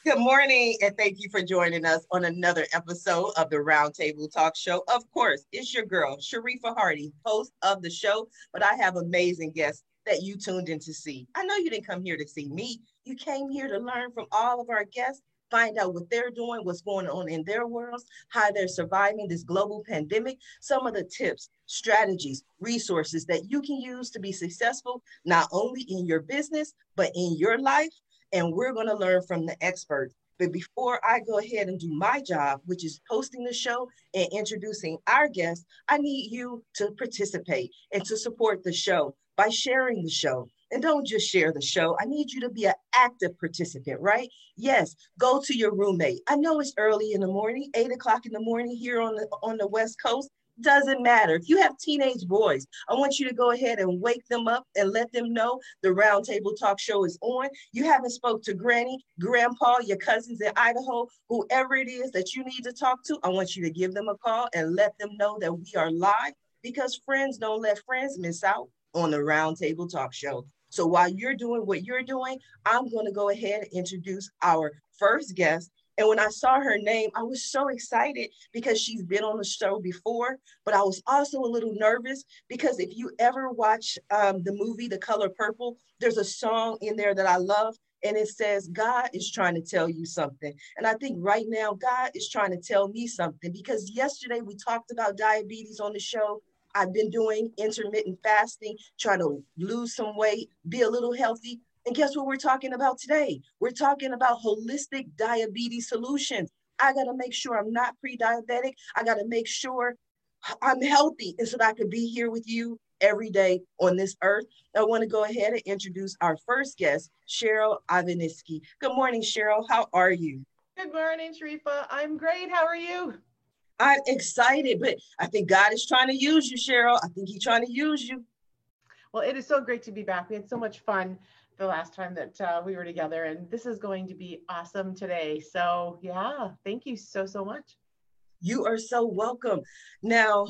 Good morning, and thank you for joining us on another episode of the Roundtable Talk Show. Of course, it's your girl, Sharifa Hardy, host of the show, but I have amazing guests that you tuned in to see. I know you didn't come here to see me. You came here to learn from all of our guests, find out what they're doing, what's going on in their worlds, how they're surviving this global pandemic, some of the tips, strategies, resources that you can use to be successful, not only in your business, but in your life, and we're going to learn from the experts. But before I go ahead and do my job, which is hosting the show and introducing our guests, I need you to participate and to support the show by sharing the show. And don't just share the show. I need you to be an active participant, right? Yes, go to your roommate. I know it's early in the morning, 8 o'clock in the morning here on the West Coast. Doesn't matter. If you have teenage boys, I want you to go ahead and wake them up and let them know the Roundtable Talk Show is on. You haven't spoke to granny, grandpa, your cousins in Idaho, whoever it is that you need to talk to. I want you to give them a call and let them know that we are live, because friends don't let friends miss out on the Roundtable Talk Show. So while you're doing what you're doing, I'm going to go ahead and introduce our first guest. And when I saw her name, I was so excited because she's been on the show before, but I was also a little nervous because if you ever watch the movie The Color Purple, there's a song in there that I love, and it says, God is trying to tell you something. And I think right now, God is trying to tell me something, because yesterday we talked about diabetes on the show. I've been doing intermittent fasting, trying to lose some weight, be a little healthy. And guess what we're talking about today? We're talking about holistic diabetes solutions. I got to make sure I'm not pre diabetic. I got to make sure I'm healthy, and so that I could be here with you every day on this earth. I want to go ahead and introduce our first guest, Cheryl Ivaniski. Good morning, Cheryl. How are you? Good morning, Sharifa. I'm great. How are you? I'm excited, but I think God is trying to use you, Cheryl. I think He's trying to use you. Well, it is so great to be back. We had so much fun the last time that we were together, and this is going to be awesome today. So, yeah, thank you so much. You are so welcome. Now,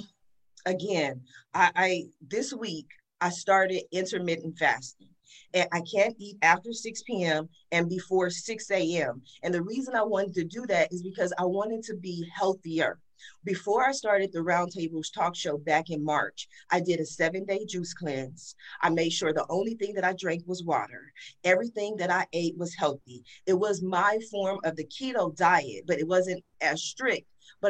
again, I this week I started intermittent fasting. And I can't eat after 6 p.m. and before 6 a.m. And the reason I wanted to do that is because I wanted to be healthier. Before I started the Roundtables Talk Show back in March, I did a 7 day juice cleanse. I made sure the only thing that I drank was water. Everything that I ate was healthy. It was my form of the keto diet, but it wasn't as strict.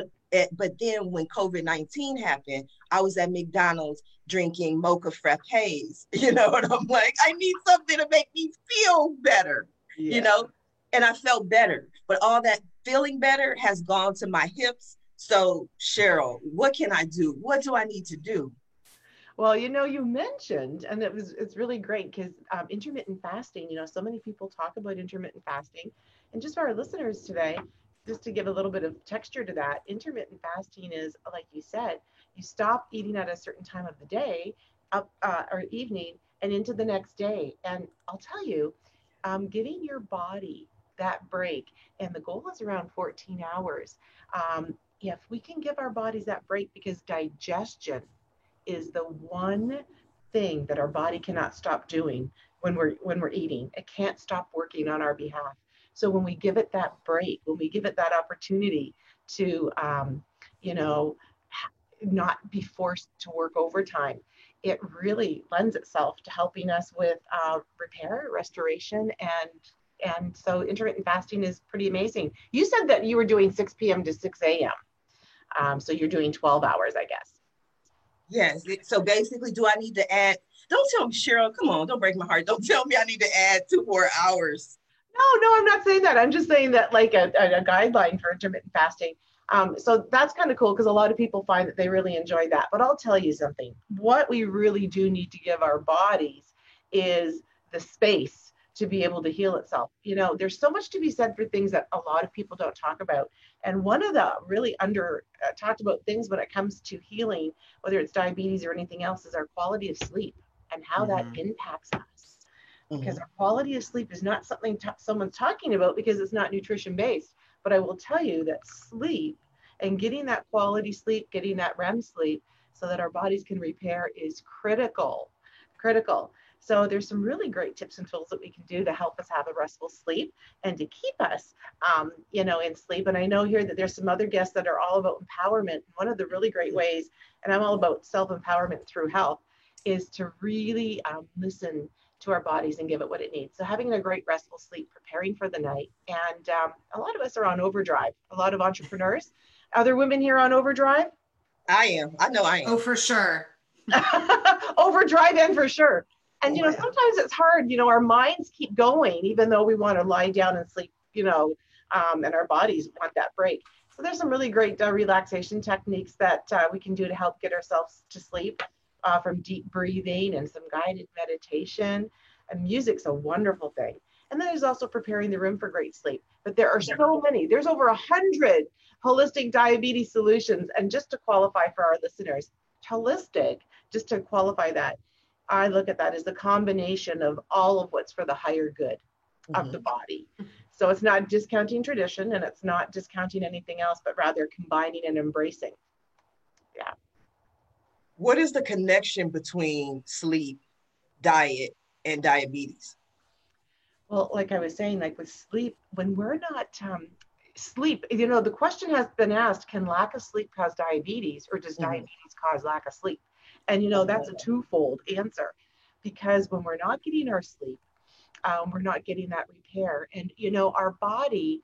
But then when COVID-19 happened, I was at McDonald's drinking mocha frappes. You know, and I'm like, I need something to make me feel better, you Yeah. know? And I felt better. But all that feeling better has gone to my hips. So, Cheryl, what can I do? What do I need to do? Well, you mentioned, and it's really great because intermittent fasting. So many people talk about intermittent fasting, and just for our listeners today, just to give a little bit of texture to that, intermittent fasting is like you said, you stop eating at a certain time of the day, up or evening, and into the next day. And I'll tell you, giving your body that break, and the goal is around 14 hours. If we can give our bodies that break, because digestion is the one thing that our body cannot stop doing when we're eating. It can't stop working on our behalf. So when we give it that break, when we give it that opportunity to, you know, not be forced to work overtime, it really lends itself to helping us with repair, restoration, and so intermittent fasting is pretty amazing. You said that you were doing 6 p.m. to 6 a.m. So you're doing 12 hours, I guess. Yes. So basically, do I need to add? Don't tell me, Cheryl. Come on, don't break my heart. Don't tell me I need to add 2 more hours. No, I'm not saying that. I'm just saying that like a guideline for intermittent fasting. So that's kind of cool because a lot of people find that they really enjoy that. But I'll tell you something. What we really do need to give our bodies is the space to be able to heal itself. There's so much to be said for things that a lot of people don't talk about. And one of the really under talked about things when it comes to healing, whether it's diabetes or anything else, is our quality of sleep and how that Mm-hmm. impacts us, because Mm-hmm. our quality of sleep is not something someone's talking about because it's not nutrition based. But I will tell you that sleep and getting that quality sleep, getting that REM sleep so that our bodies can repair is critical. Critical. So there's some really great tips and tools that we can do to help us have a restful sleep and to keep us, in sleep. And I know here that there's some other guests that are all about empowerment. One of the really great ways, and I'm all about self-empowerment through health, is to really listen to our bodies and give it what it needs. So having a great restful sleep, preparing for the night. And a lot of us are on overdrive. A lot of entrepreneurs. Are there women here on overdrive? I am. I know I am. Oh, for sure. Overdrive and for sure. And, sometimes it's hard, our minds keep going, even though we want to lie down and sleep, and our bodies want that break. So there's some really great relaxation techniques that we can do to help get ourselves to sleep, from deep breathing and some guided meditation. And music's a wonderful thing. And then there's also preparing the room for great sleep. But there are so many. There's over 100 holistic diabetes solutions. And just to qualify for our listeners, holistic, just to qualify that, I look at that as the combination of all of what's for the higher good of the body. So it's not discounting tradition and it's not discounting anything else, but rather combining and embracing. Yeah. What is the connection between sleep, diet, and diabetes? Well, like I was saying, like with sleep, when we're not sleep, the question has been asked, can lack of sleep cause diabetes, or does diabetes cause lack of sleep? And, that's a twofold answer, because when we're not getting our sleep, we're not getting that repair. And, our body,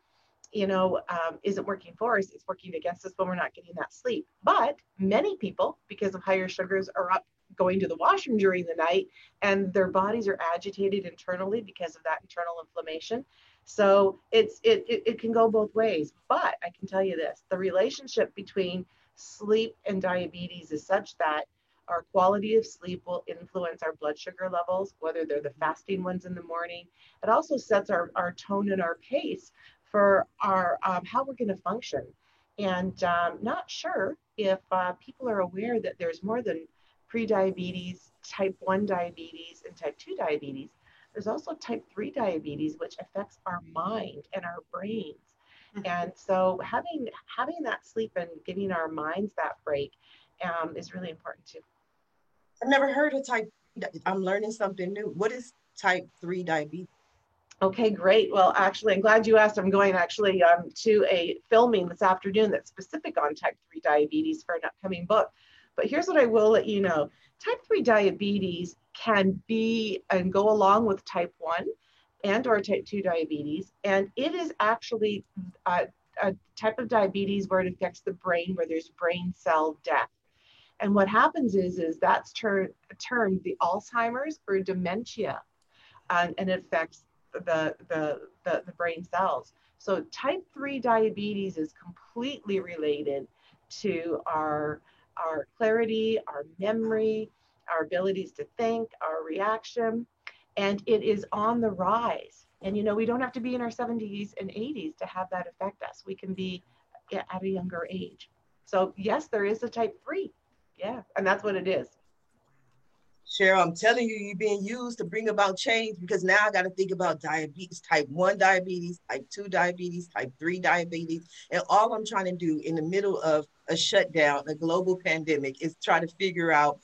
isn't working for us. It's working against us when we're not getting that sleep. But many people, because of higher sugars, are up going to the washroom during the night, and their bodies are agitated internally because of that internal inflammation. So it can go both ways. But I can tell you this, the relationship between sleep and diabetes is such that our quality of sleep will influence our blood sugar levels, whether they're the fasting ones in the morning. It also sets our tone and our pace for our how we're going to function. And not sure if people are aware that there's more than pre-diabetes, type 1 diabetes, and type 2 diabetes. There's also type 3 diabetes, which affects our mind and our brains. And so having that sleep and giving our minds that break is really important too. I've never heard of I'm learning something new. What is type 3 diabetes? Okay, great. Well, actually, I'm glad you asked. I'm going actually to a filming this afternoon that's specific on type 3 diabetes for an upcoming book. But here's what I will let you know. Type 3 diabetes can be and go along with type 1 and or type 2 diabetes. And it is actually a type of diabetes where it affects the brain, where there's brain cell death. And what happens is that's termed the Alzheimer's or dementia, and it affects the brain cells. So type 3 diabetes is completely related to our clarity, our memory, our abilities to think, our reaction, and it is on the rise. And we don't have to be in our 70s and 80s to have that affect us. We can be at a younger age. So yes, there is a type 3. Yeah, and that's what it is. Cheryl, I'm telling you, you're being used to bring about change, because now I got to think about diabetes, type 1 diabetes, type 2 diabetes, type 3 diabetes. And all I'm trying to do in the middle of a shutdown, a global pandemic, is try to figure out,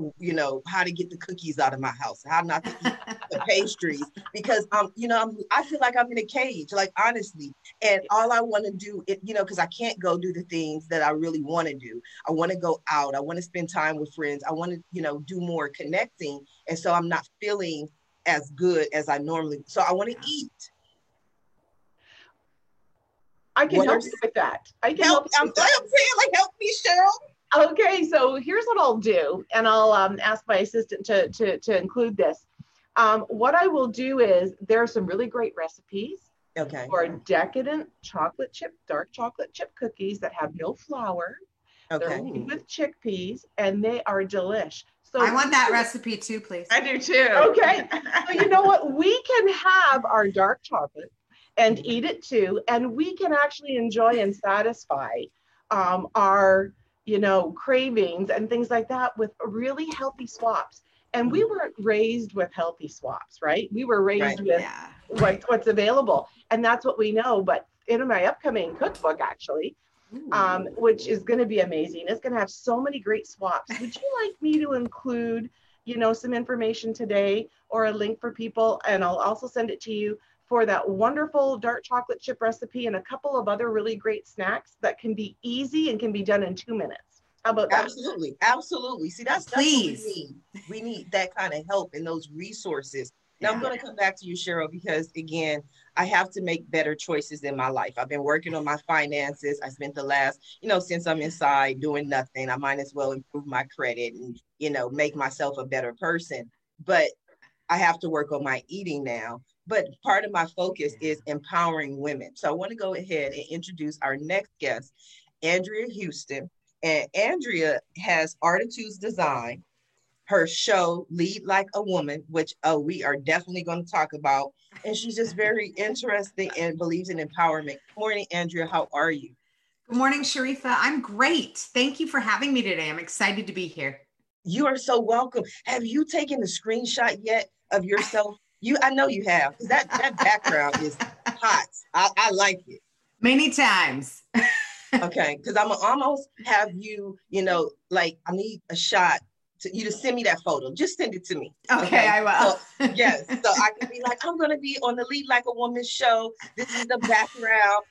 how to get the cookies out of my house, how not to eat the pastries, because I feel like I'm in a cage, like honestly. And all I want to do, because I can't go do the things that I really want to do. I want to go out. I want to spend time with friends. I want to, do more connecting. And so I'm not feeling as good as I normally. So I want to eat. I can help you with that. I can help. I'm saying, help me, Cheryl. Okay, so here's what I'll do, and I'll ask my assistant to include this. What I will do is, there are some really great recipes for decadent dark chocolate chip cookies that have no flour. They're made with chickpeas, and they are delish. So I want that recipe too, please. I do too. Okay, so you know what? We can have our dark chocolate and eat it too, and we can actually enjoy and satisfy our cravings and things like that with really healthy swaps. And we weren't raised with healthy swaps, right? We were raised with what's available, and that's what we know. But in my upcoming cookbook, actually, which is going to be amazing, it's going to have so many great swaps. Would you like me to include some information today or a link for people. And I'll also send it to you for that wonderful dark chocolate chip recipe and a couple of other really great snacks that can be easy and can be done in 2 minutes. How about that? Absolutely. Absolutely. See, that's what we need. We need that kind of help and those resources. Now, I'm going to come back to you, Cheryl, because again, I have to make better choices in my life. I've been working on my finances. I spent the last, since I'm inside doing nothing, I might as well improve my credit and, make myself a better person. But I have to work on my eating now. But part of my focus is empowering women. So I want to go ahead and introduce our next guest, Andrea Houston. And Andrea has Artitudes Design, her show Lead Like a Woman, which we are definitely going to talk about. And she's just very interesting and believes in empowerment. Good morning, Andrea. How are you? Good morning, Sharifa. I'm great. Thank you for having me today. I'm excited to be here. You are so welcome. Have you taken a screenshot yet of yourself? I know you have, because that background is hot. I like it. Many times. Okay, because I'm gonna almost have you, I need a shot you to send me that photo. Just send it to me. Okay, I will. So, yes, so I can be like, I'm gonna be on the Lead Like a Woman show. This is the background.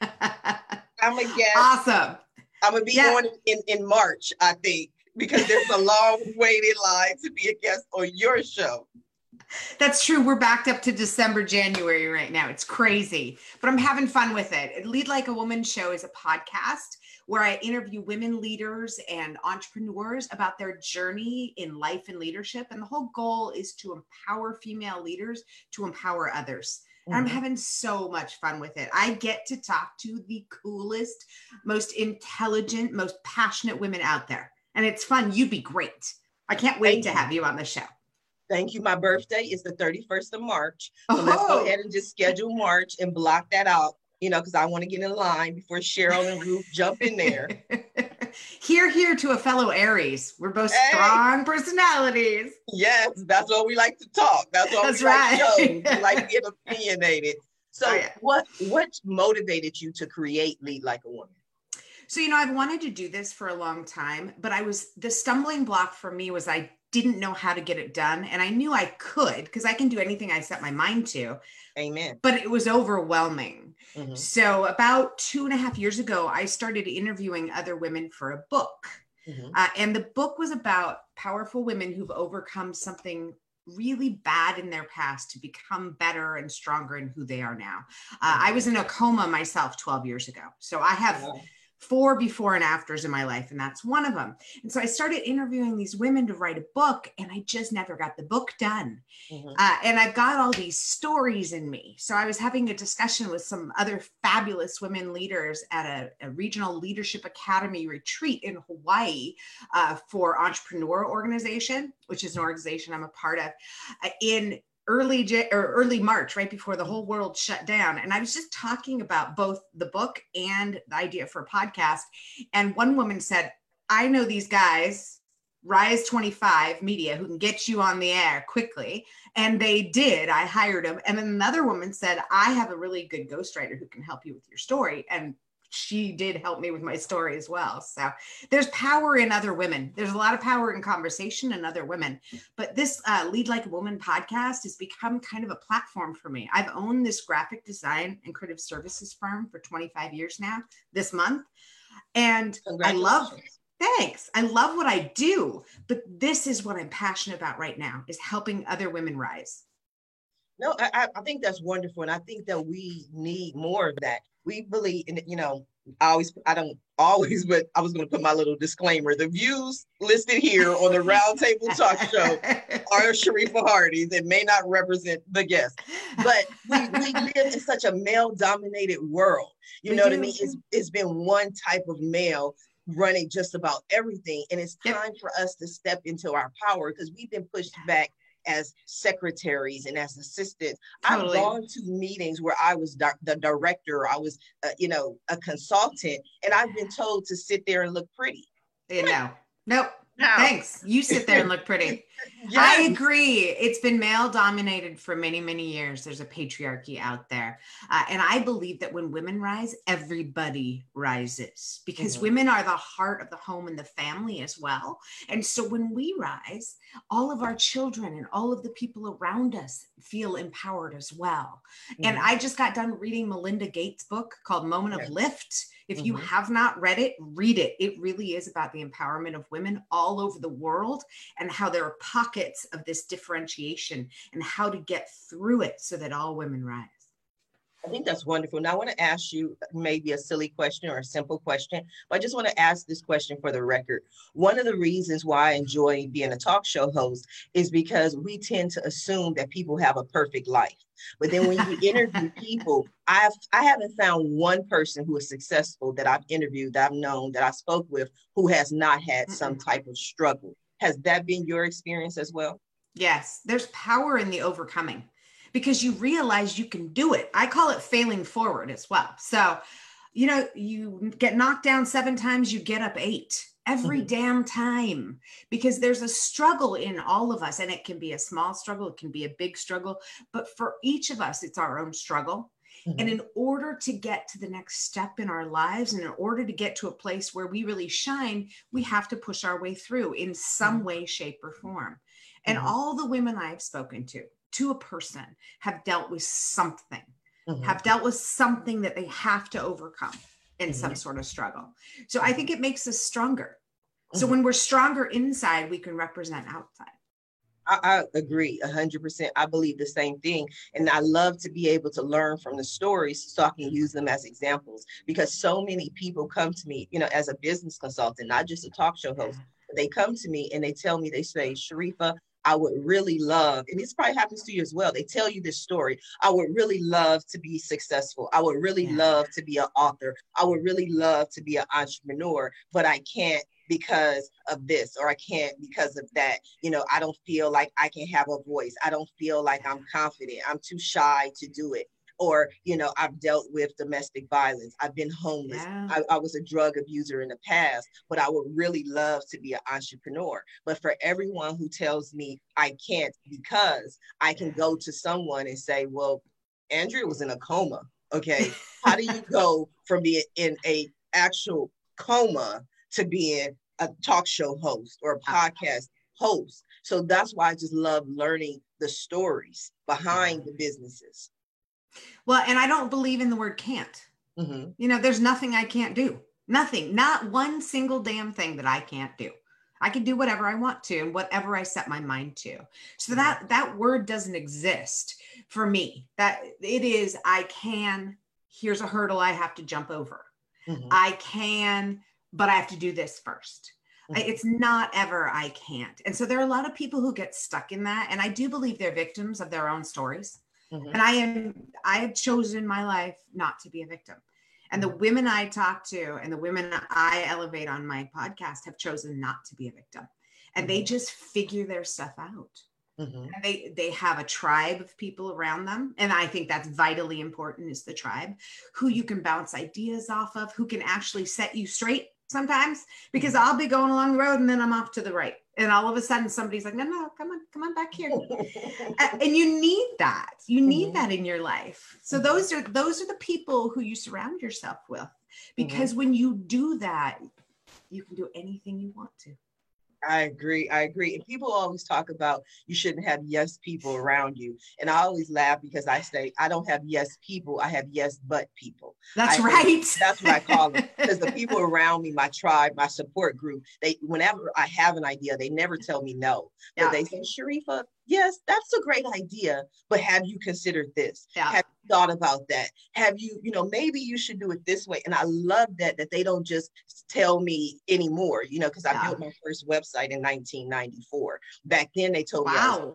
I'm a guest. Awesome. I'm gonna be on in March, I think, because there's a long waiting line to be a guest on your show. That's true. We're backed up to December, January right now. It's crazy, but I'm having fun with it. Lead Like a Woman show is a podcast where I interview women leaders and entrepreneurs about their journey in life and leadership. And the whole goal is to empower female leaders to empower others. And I'm having so much fun with it. I get to talk to the coolest, most intelligent, most passionate women out there. And it's fun. You'd be great. I can't wait to have you on the show. Thank you. My birthday is the 31st of March. So let's go ahead and just schedule March and block that out, because I want to get in line before Cheryl and Ruth jump in there. Here to a fellow Aries. We're both strong personalities. Yes, that's what we like to talk. That's what we like shows. We like to get opinionated. So what motivated you to create Lead Like a Woman? So, I've wanted to do this for a long time, but the stumbling block for me was I didn't know how to get it done. And I knew I could, because I can do anything I set my mind to. Amen. But it was overwhelming. Mm-hmm. So about 2.5 years ago, I started interviewing other women for a book. Mm-hmm. And the book was about powerful women who've overcome something really bad in their past to become better and stronger in who they are now. I was in a coma myself 12 years ago. So I have 4 before and afters in my life, and that's one of them. And so I started interviewing these women to write a book, and I just never got the book done. Mm-hmm. And I've got all these stories in me. So I was having a discussion with some other fabulous women leaders at a regional leadership academy retreat in Hawaii for Entrepreneur Organization, which is an organization I'm a part of, in early March, right before the whole world shut down. And I was just talking about both the book and the idea for a podcast. And one woman said, I know these guys, Rise 25 Media, who can get you on the air quickly. And they did. I hired them. And then another woman said, I have a really good ghostwriter who can help you with your story. And she did help me with my story as well. So there's power in other women. There's a lot of power in conversation in other women. But this Lead Like a Woman podcast has become kind of a platform for me. I've owned this graphic design and creative services firm for 25 years now, this month. And I love what I do. But this is what I'm passionate about right now, is helping other women rise. No, I think that's wonderful. And I think that we need more of that. We believe in, I don't always, but I was going to put my little disclaimer. The views listed here on the Roundtable Talk Show are Sharifa Hardy's. It may not represent the guest, but we live in such a male-dominated world. You know what I mean? It's been one type of male running just about everything. And it's time for us to step into our power, because we've been pushed back as secretaries and as assistants. Totally. I've gone to meetings where I was the director, I was, a consultant, and I've been told to sit there and look pretty. Nope. Thanks. You sit there and look pretty. Yes. I agree. It's been male dominated for many, many years. There's a patriarchy out there. And I believe that when women rise, everybody rises, because women are the heart of the home and the family as well. And so when we rise, all of our children and all of the people around us feel empowered as well. And I just got done reading Melinda Gates' book called Moment of Lift. If you have not read it, read it. It really is about the empowerment of women all over the world and how there are pockets of this differentiation and how to get through it so that all women rise. I think that's wonderful. Now I want to ask you maybe a silly question or a simple question, but I just want to ask this question for the record. One of the reasons why I enjoy being a talk show host is because we tend to assume that people have a perfect life. But then when you interview people, I haven't found one person who is successful that I've interviewed, that I've known, that I spoke with, who has not had some type of struggle. Has that been your experience as well? Yes, there's power in the overcoming, because you realize you can do it. I call it failing forward as well. So, you know, you get knocked down 7 times, you get up 8 every damn time, because there's a struggle in all of us, and it can be a small struggle, it can be a big struggle, but for each of us, it's our own struggle. And in order to get to the next step in our lives, and in order to get to a place where we really shine, we have to push our way through in some way, shape, or form. And all the women I've spoken to a person, have dealt with something, have dealt with something that they have to overcome in some sort of struggle. So I think it makes us stronger. So when we're stronger inside, we can represent outside. I agree 100%. I believe the same thing. And I love to be able to learn from the stories so I can use them as examples, because so many people come to me, you know, as a business consultant, not just a talk show host, but they come to me and they tell me, they say, Sharifah, I would really love, and this probably happens to you as well. They tell you this story. I would really love to be successful. I would really love to be an author. I would really love to be an entrepreneur, but I can't because of this, or I can't because of that. You know, I don't feel like I can have a voice. I don't feel like I'm confident. I'm too shy to do it. Or, you know, I've dealt with domestic violence. I've been homeless. I was a drug abuser in the past, but I would really love to be an entrepreneur. But for everyone who tells me I can't because, I can go to someone and say, well, Andrea was in a coma. Okay. How do you go from being in a actual coma to being a talk show host or a podcast host? So that's why I just love learning the stories behind the businesses. Well, and I don't believe in the word can't. You know, there's nothing I can't do. Nothing, not one single damn thing that I can't do. I can do whatever I want to and whatever I set my mind to. So that word doesn't exist for me. That it is, I can, here's a hurdle I have to jump over. I can, but I have to do this first. It's not ever I can't. And so there are a lot of people who get stuck in that. And I do believe they're victims of their own stories. And I have chosen my life not to be a victim. And the women I talk to and the women I elevate on my podcast have chosen not to be a victim. And they just figure their stuff out. And they have a tribe of people around them. And I think that's vitally important, is the tribe, who you can bounce ideas off of, who can actually set you straight sometimes, because I'll be going along the road and then I'm off to the right. And all of a sudden somebody's like, no, come on back here. And you need that. You need that in your life. So those are the people who you surround yourself with, because when you do that, you can do anything you want to. I agree. And people always talk about you shouldn't have yes people around you. And I always laugh because I say, I don't have yes people. I have yes but people. That's right. That's what I call them. Because the people around me, my tribe, my support group, whenever I have an idea, they never tell me no. But they say, Sharifah, yes, that's a great idea. But have you considered this? Have you thought about that? Have you, maybe you should do it this way. And I love that they don't just tell me anymore, because I built my first website in 1994. Back then they told me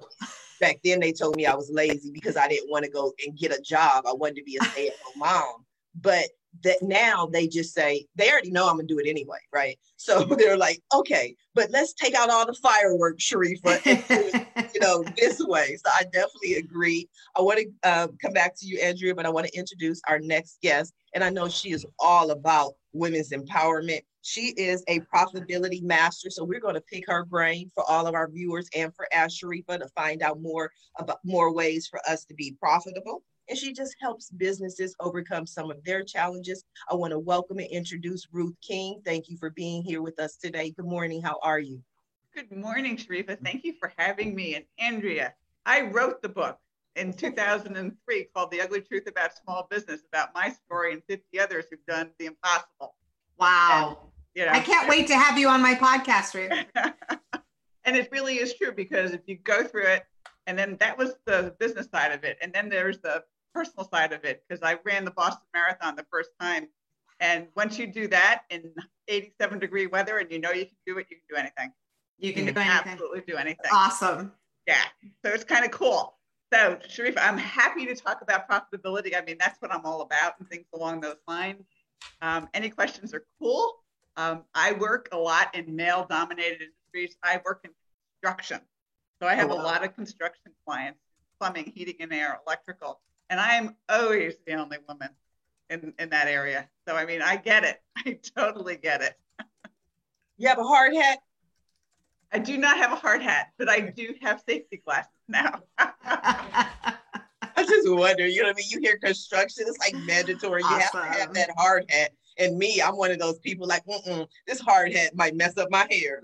I was lazy because I didn't want to go and get a job. I wanted to be a stay-at-home mom. But that now they just say, they already know I'm gonna do it anyway, right? So they're like, okay, but let's take out all the fireworks, Sharifah, and do it, this way. So I definitely agree. I want to come back to you, Andrea, but I want to introduce our next guest. And I know she is all about women's empowerment. She is a profitability master. So we're going to pick her brain for all of our viewers and for Ask Sharifa to find out more about more ways for us to be profitable. And she just helps businesses overcome some of their challenges. I want to welcome and introduce Ruth King. Thank you for being here with us today. Good morning. How are you? Good morning, Sharifa. Thank you for having me. And Andrea, I wrote the book in 2003 called The Ugly Truth About Small Business, about my story and 50 others who've done the impossible. Wow. And, you know, I can't wait to have you on my podcast, Ruth. And it really is true, because if you go through it, and then that was the business side of it. And then there's the personal side of it, because I ran the Boston Marathon the first time. And once you do that in 87-degree weather and you know you can do it, you can do anything. You can do anything. Absolutely do anything. Awesome. Yeah. So it's kind of cool. So Sharifa, I'm happy to talk about profitability. I mean, that's what I'm all about and things along those lines. Any questions are cool. I work a lot in male-dominated industries. I work in construction. So I have a lot of construction clients, plumbing, heating and air, electrical. And I am always the only woman in that area. So, I mean, I get it. I totally get it. You have a hard hat? I do not have a hard hat, but I do have safety glasses now. I just wonder, you know what I mean? You hear construction, it's like mandatory. You have to have that hard hat. And me, I'm one of those people like, this hard hat might mess up my hair.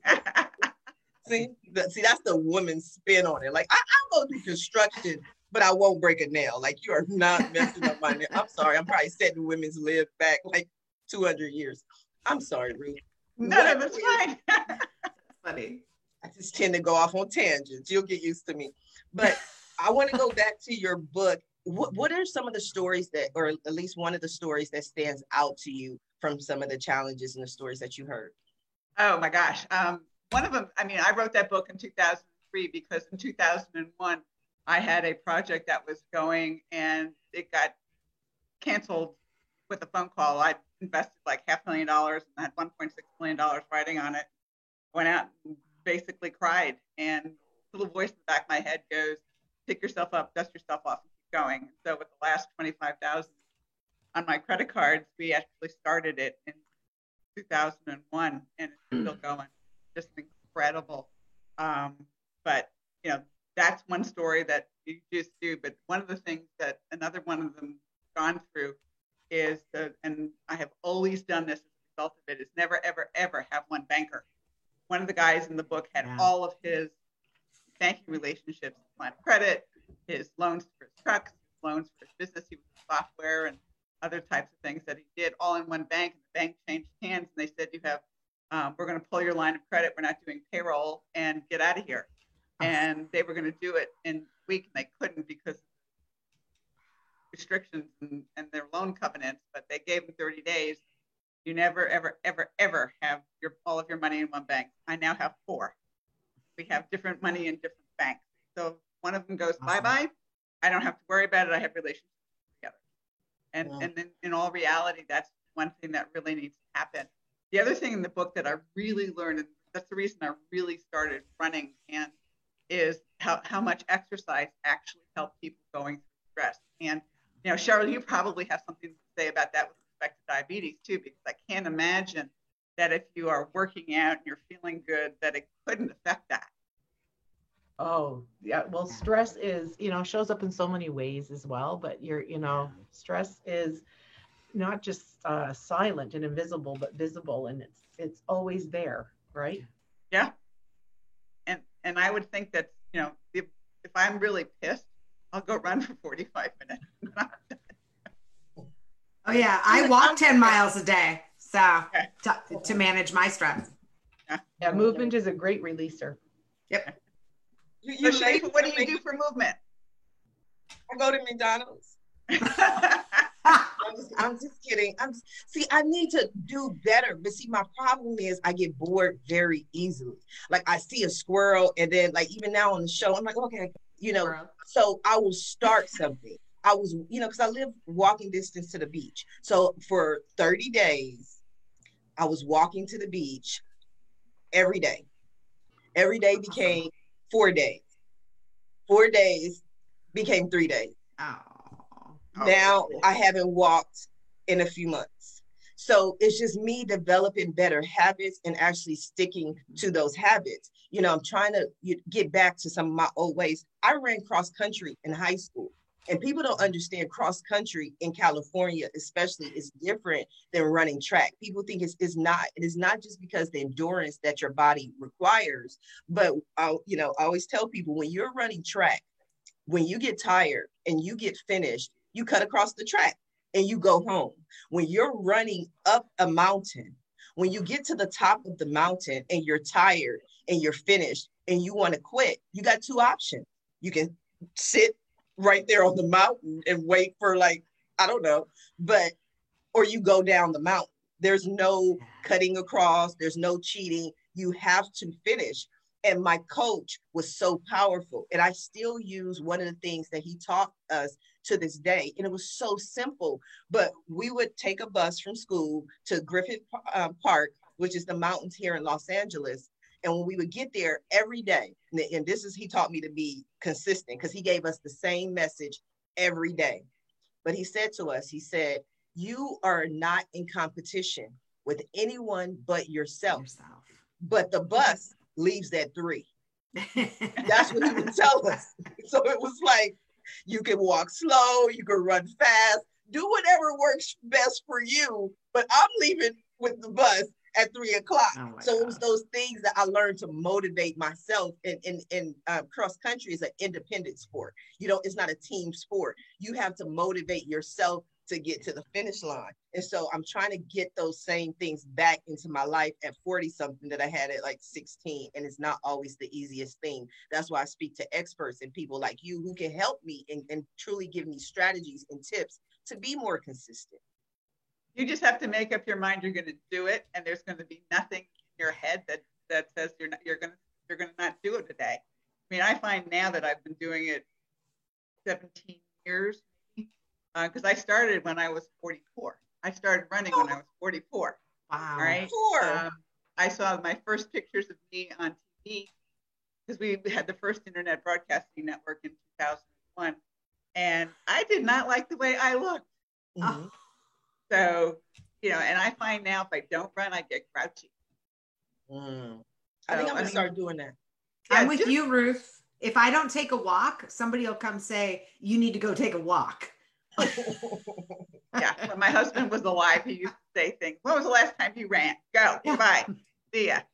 See, that's the woman's spin on it. Like, I'll go do construction, but I won't break a nail. Like, you are not messing up my nail. I'm sorry. I'm probably setting women's live back like 200 years. I'm sorry, Ruth. No, that's fine. Funny. I just tend to go off on tangents. You'll get used to me. But I want to go back to your book. What are some of the stories that, or at least one of the stories that stands out to you from some of the challenges and the stories that you heard? Oh my gosh. One of them, I mean, I wrote that book in 2003 because in 2001, I had a project that was going and it got canceled with a phone call. I invested like $500,000 and had $1.6 million writing on it. Went out and basically cried, and a little voice in the back of my head goes, pick yourself up, dust yourself off, and keep going. And so with the last $25,000 on my credit cards, we actually started it in 2001, and it's still going. Just incredible. But, you know, that's one story that you just do. But one of the things that another one of them gone through is, and I have always done this as a result of it, is never, ever, ever have one banker. One of the guys in the book had all of his banking relationships, line of credit, his loans for his trucks, his loans for his business. He was software and other types of things that he did all in one bank. And the bank changed hands, and they said, you have, we're going to pull your line of credit. We're not doing payroll, and get out of here. And they were going to do it in a week, and they couldn't because of restrictions and their loan covenants, but they gave them 30 days. You never, ever, ever, ever have all of your money in one bank. I now have 4. We have different money in different banks. So one of them goes bye-bye. I don't have to worry about it. I have relationships together. And then in all reality, that's one thing that really needs to happen. The other thing in the book that I really learned, and that's the reason I really started running, and is how much exercise actually helps people going through stress. And, you know, Cheryl, you probably have something to say about that with respect to diabetes too, because I can't imagine that if you are working out and you're feeling good, that it couldn't affect that. Oh, yeah. Well, stress is, shows up in so many ways as well, but stress is not just silent and invisible, but visible, and it's always there, right? Yeah. And I would think that, if I'm really pissed, I'll go run for 45 minutes. Oh yeah, I walk 10 miles a day, so to manage my stress. Yeah, movement is a great releaser. Yep. So Sharifa, what do you do for movement? I go to McDonald's. I'm just kidding. I need to do better. But see, my problem is I get bored very easily. Like I see a squirrel, and then like even now on the show, I'm like, okay, so I will start something. I was, because I live walking distance to the beach. So for 30 days, I was walking to the beach every day. Every day became 4 days. 4 days became 3 days. Oh. Now I haven't walked in a few months. So it's just me developing better habits and actually sticking to those habits. You know, I'm trying to get back to some of my old ways. I ran cross country in high school, and people don't understand cross country in California, especially, is different than running track. People think it's not. It is not just because the endurance that your body requires, but you know, I always tell people when you're running track, when you get tired and you get finished, you cut across the track and you go home. When you're running up a mountain, when you get to the top of the mountain and you're tired and you're finished and you want to quit, you got two options. You can sit right there on the mountain and wait for, like, I don't know, or you go down the mountain. There's no cutting across, there's no cheating. You have to finish. And my coach was so powerful. And I still use one of the things that he taught us to this day. And it was so simple, but we would take a bus from school to Griffith Park, which is the mountains here in Los Angeles. And when we would get there every day, and he taught me to be consistent because he gave us the same message every day. But he said to us, he said, you are not in competition with anyone but yourself. But the bus leaves at 3. That's what he would tell us. So it was like, you can walk slow, you can run fast, do whatever works best for you, but I'm leaving with the bus at 3 o'clock. So it was those things that I learned to motivate myself. In cross country is an independent sport. You know, it's not a team sport. You have to motivate yourself to get to the finish line. And so I'm trying to get those same things back into my life at 40 something that I had at like 16. And it's not always the easiest thing. That's why I speak to experts and people like you who can help me and truly give me strategies and tips to be more consistent. You just have to make up your mind you're going to do it, and there's going to be nothing in your head that says you're going to not do it today. I mean, I find now that I've been doing it 17 years, because I started when I was 44. I started running when I was 44. Wow. Right. I saw my first pictures of me on TV because we had the first internet broadcasting network in 2001, and I did not like the way I looked. Mm-hmm. So, you know, and I find now if I don't run, I get grouchy. I think I'm going to start doing that. Yeah, I'm with you, Ruth. If I don't take a walk, somebody will come say, you need to go take a walk. Yeah, when my husband was alive, he used to say things. When was the last time you ran? Go, bye, see ya.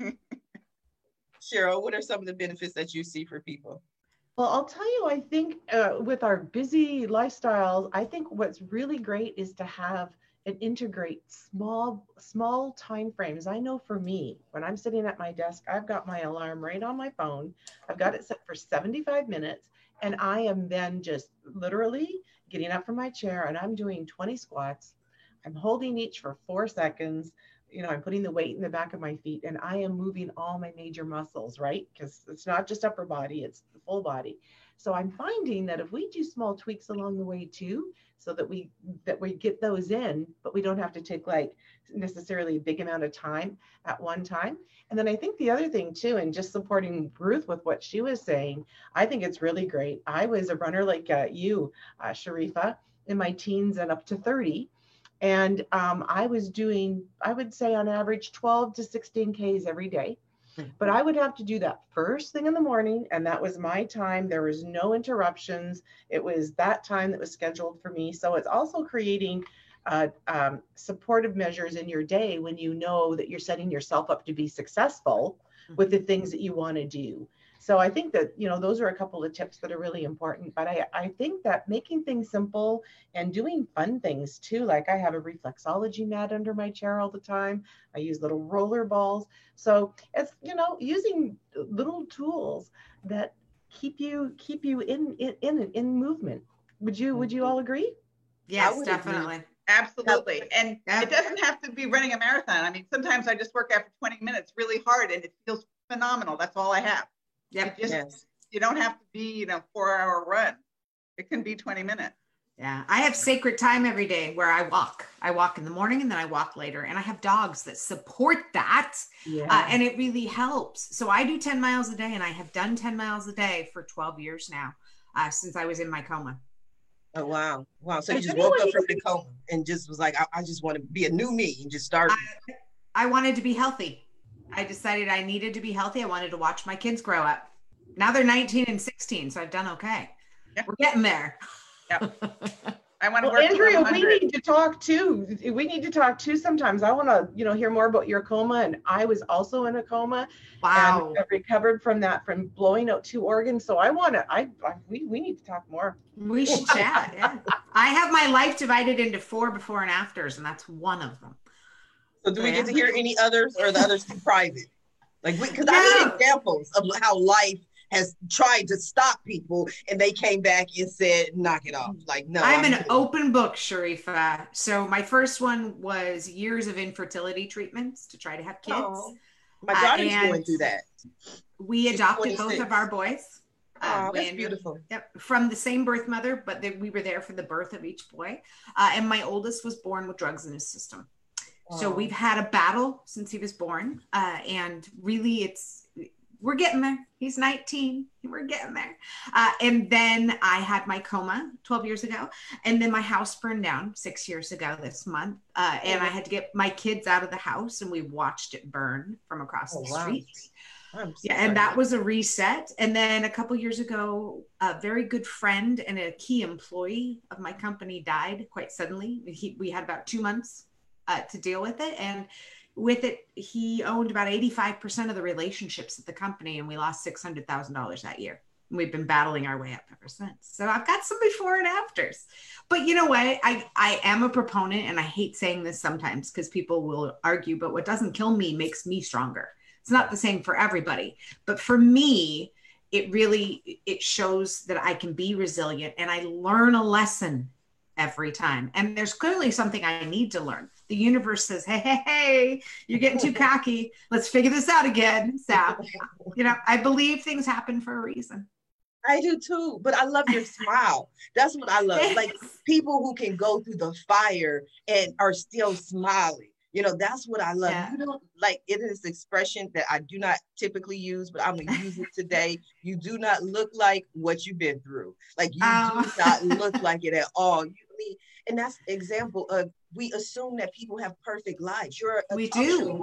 Cheryl, what are some of the benefits that you see for people? Well, I'll tell you, I think with our busy lifestyles, I think what's really great is to have and integrate small time frames. I know for me, when I'm sitting at my desk, I've got my alarm right on my phone. I've got it set for 75 minutes, and I am then just literally getting up from my chair and I'm doing 20 squats. I'm holding each for 4 seconds. You know, I'm putting the weight in the back of my feet, and I am moving all my major muscles, right? Because it's not just upper body, it's the full body. So I'm finding that if we do small tweaks along the way too, so that we get those in, but we don't have to take like necessarily a big amount of time at one time. And then I think the other thing too, and just supporting Ruth with what she was saying, I think it's really great. I was a runner like you, Sharifa, in my teens and up to 30. And I was doing, I would say on average, 12 to 16 Ks every day. But I would have to do that first thing in the morning. And that was my time. There was no interruptions. It was that time that was scheduled for me. So it's also creating supportive measures in your day when you know that you're setting yourself up to be successful with the things that you want to do. So I think that, you know, those are a couple of tips that are really important. But I think that making things simple and doing fun things too, like I have a reflexology mat under my chair all the time. I use little roller balls. So it's, you know, using little tools that keep you in movement. Would you all agree? Yes, definitely. Agree. Absolutely. And it doesn't have to be running a marathon. I mean, sometimes I just work out for 20 minutes really hard and it feels phenomenal. That's all I have. Yep. You don't have to be, 4-hour run. It can be 20 minutes. Yeah. I have sacred time every day where I walk. I walk in the morning and then I walk later. And I have dogs that support that. Yeah. And it really helps. So I do 10 miles a day, and I have done 10 miles a day for 12 years now, since I was in my coma. Oh, wow. Wow. So you Has just woke up anyone- from the coma and just was like, I just want to be a new me and just start. I wanted to be healthy. I decided I needed to be healthy. I wanted to watch my kids grow up. Now they're 19 and 16, so I've done okay. Yeah. We're getting there. Yeah. I want to Well, work Andrea, till I'm we 100. need to talk too. We need to talk too sometimes. I want to, hear more about your coma. And I was also in a coma. Wow. And I've recovered from that, from blowing out 2 organs. So I want to, we need to talk more. We should chat. Yeah. I have my life divided into 4 before and afters, and that's one of them. So do we get to hear any others, or the others too private? Like, because I need examples of how life has tried to stop people and they came back and said, knock it off. Like, no. I'm an open book, Sharifa. So my first one was years of infertility treatments to try to have kids. Oh, my daughter's going through that. We adopted both of our boys. Oh, that's beautiful. Yep, from the same birth mother, but we were there for the birth of each boy. And my oldest was born with drugs in his system. So we've had a battle since he was born. And really we're getting there. He's 19. We're getting there. And then I had my coma 12 years ago. And then my house burned down 6 years ago this month. And I had to get my kids out of the house, and we watched it burn from across the street. And that was a reset. And then a couple years ago, a very good friend and a key employee of my company died quite suddenly. We had about 2 months to deal with it. And with it, he owned about 85% of the relationships at the company, and we lost $600,000 that year. And we've been battling our way up ever since. So I've got some before and afters. But you know what? I am a proponent, and I hate saying this sometimes because people will argue, but what doesn't kill me makes me stronger. It's not the same for everybody. But for me, it shows that I can be resilient, and I learn a lesson every time. And there's clearly something I need to learn. The universe says, hey, you're getting too cocky. Let's figure this out again. So, I believe things happen for a reason. I do too, but I love your smile. That's what I love. Like people who can go through the fire and are still smiling. That's what I love. Yeah. You don't like it is expression that I do not typically use, but I'm gonna use it today. You do not look like what you've been through. Like you do not look like it at all. And that's an example of, we assume that people have perfect lives. We do.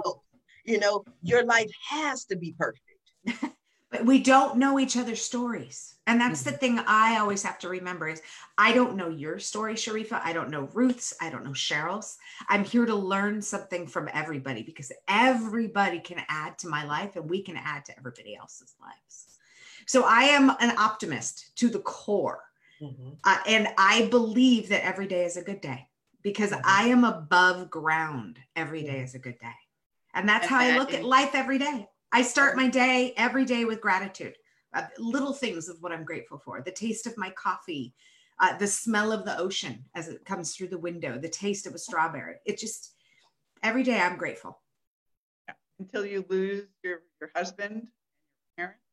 Your life has to be perfect. But we don't know each other's stories. And that's the thing I always have to remember is I don't know your story, Sharifa. I don't know Ruth's. I don't know Cheryl's. I'm here to learn something from everybody, because everybody can add to my life, and we can add to everybody else's lives. So I am an optimist to the core. And I believe that every day is a good day, because I am above ground. Every day is a good day. And that's how I look at life every day. I start my day every day with gratitude, little things of what I'm grateful for, the taste of my coffee, the smell of the ocean as it comes through the window, the taste of a strawberry. It just, every day I'm grateful. Until you lose your husband, your parents,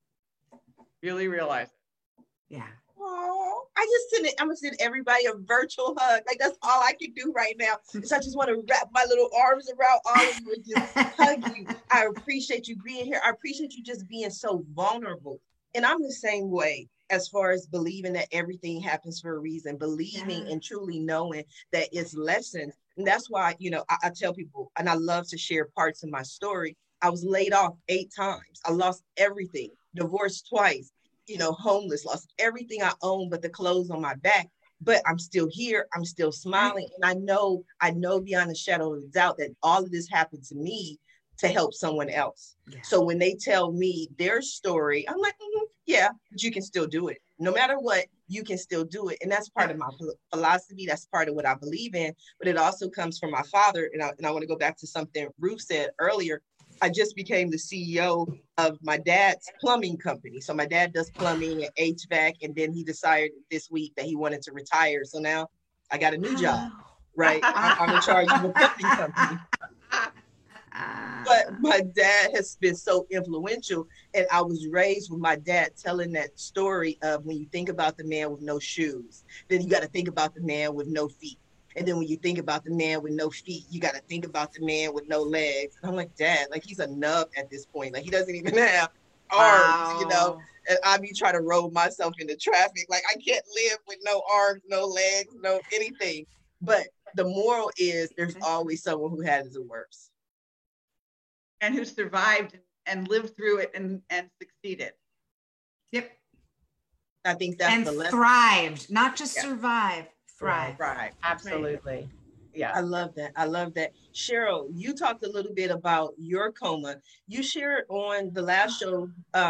really realize it. Yeah. Oh, I'm gonna send everybody a virtual hug. Like that's all I can do right now. So I just want to wrap my little arms around all of you and just hug you. I appreciate you being here. I appreciate you just being so vulnerable. And I'm the same way as far as believing that everything happens for a reason, believing and truly knowing that it's lessons. And that's why, I tell people, and I love to share parts of my story. I was laid off 8 times. I lost everything, divorced twice. Homeless, lost everything I own but the clothes on my back. But I'm still here. I'm still smiling. And I know beyond a shadow of a doubt that all of this happened to me to help someone else. Yeah. So when they tell me their story, I'm like, yeah, but you can still do it. No matter what, you can still do it. And that's part of my philosophy. That's part of what I believe in. But it also comes from my father. And I want to go back to something Ruth said earlier. I just became the CEO of my dad's plumbing company. So my dad does plumbing and HVAC, and then he decided this week that he wanted to retire. So now I got a new job, right? I'm in charge of a plumbing company. But my dad has been so influential, and I was raised with my dad telling that story of when you think about the man with no shoes, then you got to think about the man with no feet. And then when you think about the man with no feet, you got to think about the man with no legs. And I'm like, Dad, like he's a nub at this point. Like he doesn't even have arms, and I be trying to roll myself into traffic. Like, I can't live with no arms, no legs, no anything. But the moral is there's always someone who has it worse. And who survived and lived through it and succeeded. Yep. I think that's the lesson. Thrived, not just survive, thrive. Right. Absolutely. Yeah. I love that. I love that. Cheryl, you talked a little bit about your coma. You shared on the last show.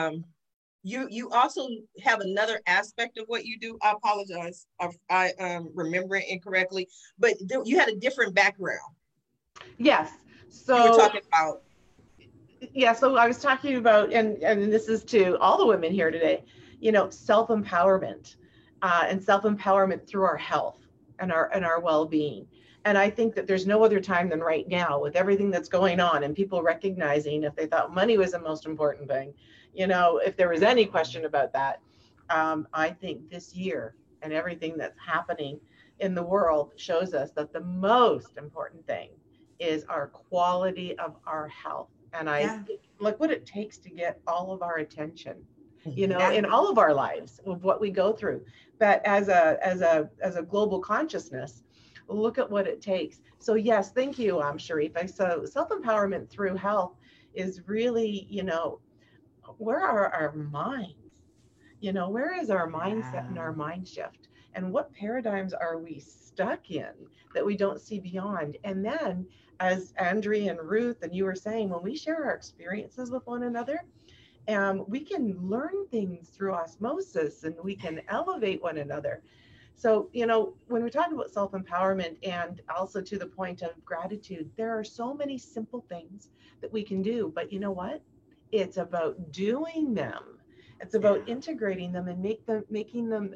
You also have another aspect of what you do. I apologize. I remember it incorrectly, but you had a different background. Yes. So you were talking about. Yeah. So I was talking about, and this is to all the women here today, self-empowerment and self-empowerment through our health and our well-being. And I think that there's no other time than right now with everything that's going on and people recognizing if they thought money was the most important thing, if there was any question about that, I think this year and everything that's happening in the world shows us that the most important thing is our quality of our health. And look what it takes to get all of our attention, in all of our lives of what we go through. But as a global consciousness, look at what it takes. So yes, thank you, Sharifa. So self-empowerment through health is really, where are our minds? Where is our mindset and our mind shift? And what paradigms are we stuck in that we don't see beyond? And then, as Andrea and Ruth and you were saying, when we share our experiences with one another, we can learn things through osmosis and we can elevate one another. So, when we talk about self-empowerment and also to the point of gratitude, there are so many simple things that we can do. But you know what? It's about doing them. It's about integrating them and making them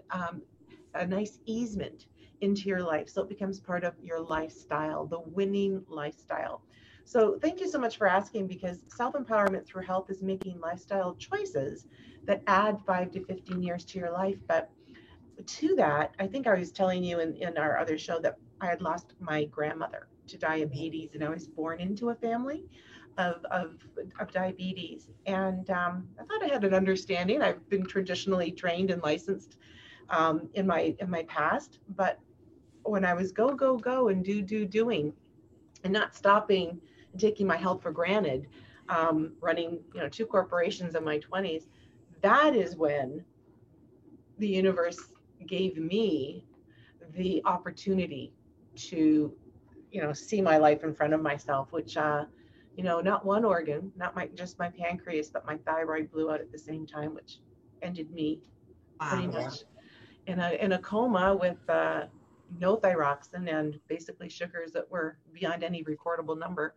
a nice easement into your life. So it becomes part of your lifestyle, the winning lifestyle. So thank you so much for asking, because self-empowerment through health is making lifestyle choices that add 5 to 15 years to your life. But to that, I think I was telling you in our other show that I had lost my grandmother to diabetes, and I was born into a family of diabetes. And I thought I had an understanding. I've been traditionally trained and licensed in my past, but when I was go and doing and not stopping and taking my health for granted, running 2 corporations in my 20s, that is when the universe gave me the opportunity to see my life in front of myself, which not one organ, not just my pancreas, but my thyroid blew out at the same time, which ended me pretty much in a coma with no thyroxine and basically sugars that were beyond any recordable number.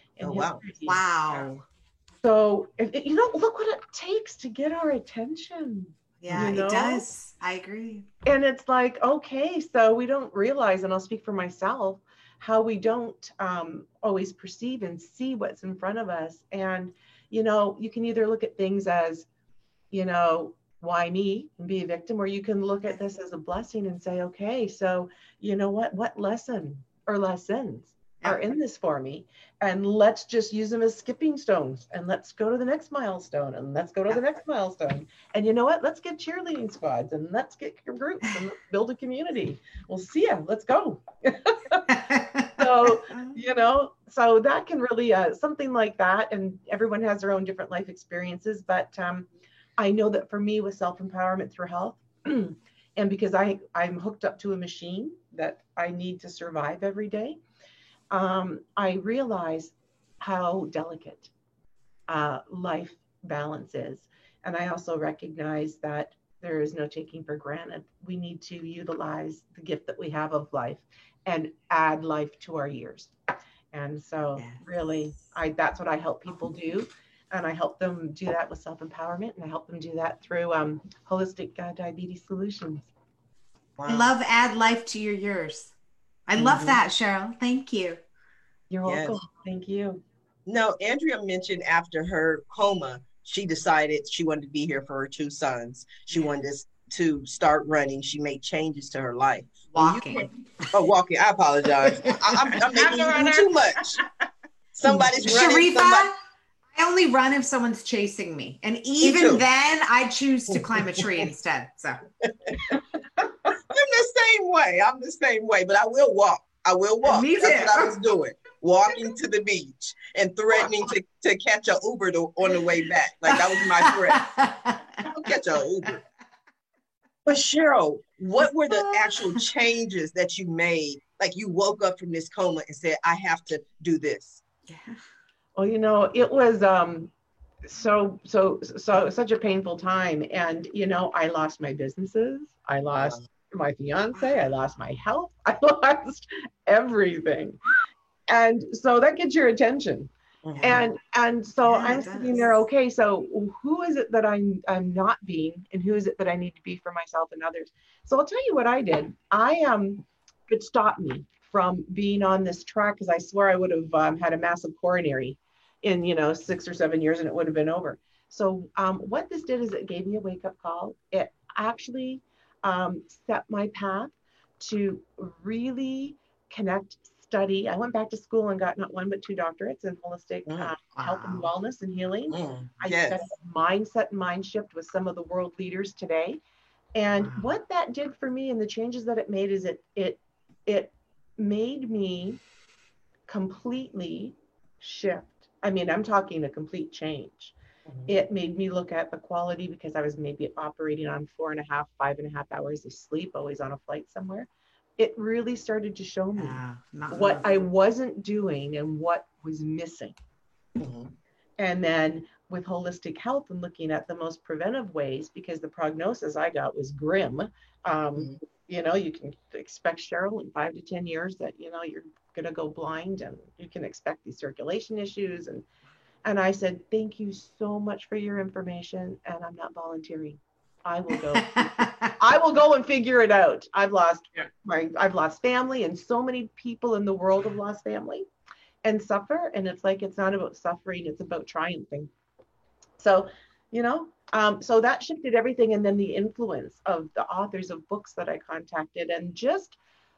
Wow. So look what it takes to get our attention. Yeah, it does. I agree. And it's like, okay, so we don't realize, and I'll speak for myself, how we don't always perceive and see what's in front of us. And, you can either look at things as, why me, and be a victim, or you can look at this as a blessing and say, okay, so what lesson or lessons are in this for me, and let's just use them as skipping stones, and let's go to the next milestone, and let's go to the next milestone. And you know what, let's get cheerleading squads, and let's get groups, and let's build a community. We'll see ya, let's go. So so that can really something like that, and everyone has their own different life experiences, but I know that for me with self-empowerment through health, and because I'm hooked up to a machine that I need to survive every day, I realize how delicate life balance is. And I also recognize that there is no taking for granted. We need to utilize the gift that we have of life and add life to our years. And so really, that's what I help people do. And I help them do that with self-empowerment, and I help them do that through Holistic Diabetes Solutions. Wow. I love add life to your years. I love that, Cheryl. Thank you. You're welcome. Thank you. Now, Andrea mentioned after her coma, she decided she wanted to be here for her 2 sons. She wanted to start running. She made changes to her life. Walking. Walking. I apologize. I'm making you do too much. Somebody's running. Sharifa, I only run if someone's chasing me. And even then I choose to climb a tree instead. So I'm the same way, but I will walk. Me too. That's what I was doing. Walking to the beach and threatening to catch an Uber on the way back. Like that was my threat. I'll catch an Uber. But Cheryl, what were the actual changes that you made? Like you woke up from this coma and said, I have to do this. Yeah. Well, it was so such a painful time. And, I lost my businesses. I lost my fiance. I lost my health. I lost everything. And so that gets your attention. Mm-hmm. And so I'm sitting there, okay, so who is it that I'm not being, and who is it that I need to be for myself and others? So I'll tell you what I did. It stopped me from being on this track, because I swear I would have had a massive coronary in 6 or 7 years and it would have been over. So what this did is it gave me a wake-up call. It actually set my path to really connect, study. I went back to school and got not one but 2 doctorates in holistic health and wellness and healing. I studied mindset and mind shift with some of the world leaders today. And what that did for me and the changes that it made is it made me completely shift. I mean, I'm talking a complete change. It made me look at the quality, because I was maybe operating on 4.5, 5.5 hours of sleep, always on a flight somewhere. It really started to show me what I wasn't doing and what was missing. And then with holistic health and looking at the most preventive ways, because the prognosis I got was grim. You can expect, Cheryl, in 5 to 10 years that, you're going to go blind, and you can expect these circulation issues. And I said, thank you so much for your information. And I'm not volunteering. I will go. I will go and figure it out. I've lost family, and so many people in the world have lost family and suffer. And it's like, it's not about suffering, it's about triumphing. So, so that shifted everything. And then the influence of the authors of books that I contacted, and just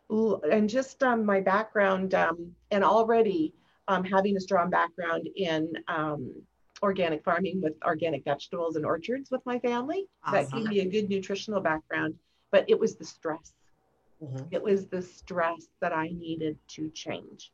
my background, and already having a strong background in organic farming with organic vegetables and orchards with my family. That gave me a good nutritional background, but it was the stress. It was the stress that I needed to change.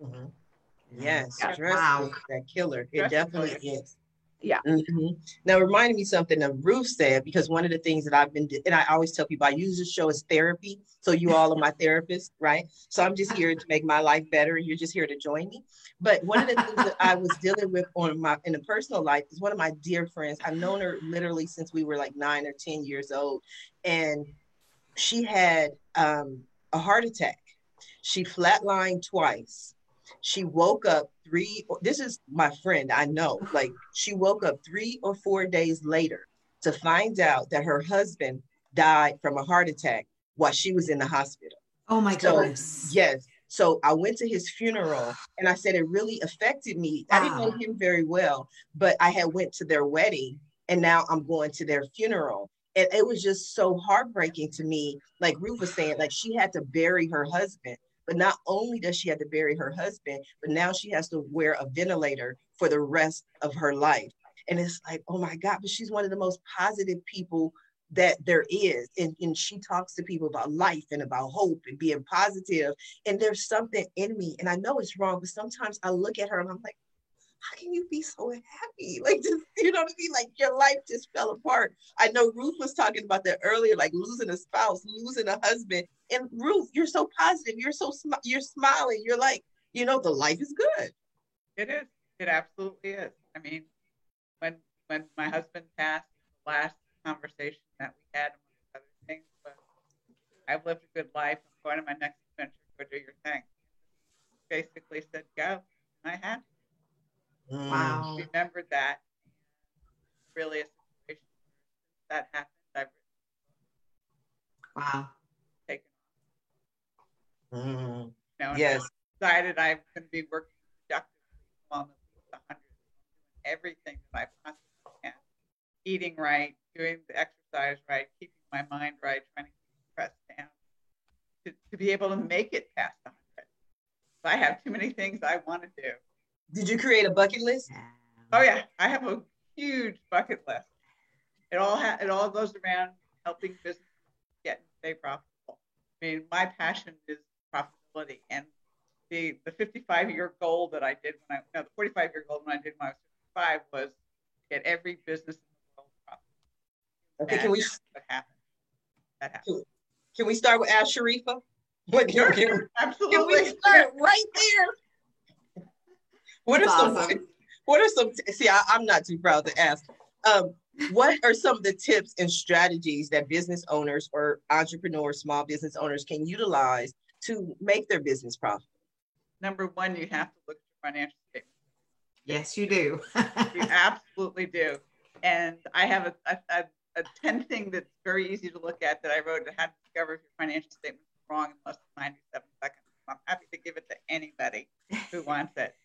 Yes, stress is that killer. It definitely is. Yeah. Now, reminding me something that Ruth said, because one of the things that I've been, and I always tell people, I use this show as therapy. So you all are my therapists, right? So I'm just here to make my life better, and you're just here to join me. But one of the things that I was dealing with in a personal life is one of my dear friends. I've known her literally since we were like 9 or 10 years old. And she had a heart attack. She flatlined twice. She woke up this is my friend, I know, like she woke up 3 or 4 days later to find out that her husband died from a heart attack while she was in the hospital. Oh my goodness. Yes. So I went to his funeral, and I said, it really affected me. I didn't know him very well, but I had went to their wedding, and now I'm going to their funeral. And it was just so heartbreaking to me. Like Ruth was saying, like she had to bury her husband. But not only does she have to bury her husband, but now she has to wear a ventilator for the rest of her life. And it's like, oh my God, but she's one of the most positive people that there is. And she talks to people about life and about hope and being positive. And there's something in me, and I know it's wrong, but sometimes I look at her and I'm like, how can you be so happy? Like, just, you know what I mean? Like your life just fell apart. I know Ruth was talking about that earlier, like losing a spouse, losing a husband. And Ruth, you're so positive. You're you're smiling. You're like, the life is good. It is. It absolutely is. I mean, when my husband passed, the last conversation that we had, among other things, was, I've lived a good life. I'm going to my next adventure. Go do your thing. Basically said, go. And I had. Wow. Remembered that. Really a situation where that happened. I've taken off. Yes. I decided I'm going to be working productively along at least 100, doing everything that I possibly can. Eating right, doing the exercise right, keeping my mind right, trying to keep the stress down, to be able to make it past 100. I have too many things I want to do. Did you create a bucket list? Oh yeah, I have a huge bucket list. It all goes around helping businesses get and stay profitable. I mean, my passion is profitability, and the 55-year goal that I did the 45-year goal when I did when I was 55 was to get every business in the world profitable. Okay, and what happened? That happened. Can we start with Ask Sharifa? Sure, absolutely. Can we start right there? What are some? See, I'm not too proud to ask. What are some of the tips and strategies that business owners or entrepreneurs, small business owners can utilize to make their business profitable? Number one, you have to look at your financial statements. Yes, you do. You absolutely do. And I have a 10 thing that's very easy to look at that I wrote how to discover if your financial statement is wrong in less than 97 seconds. I'm happy to give it to anybody who wants it.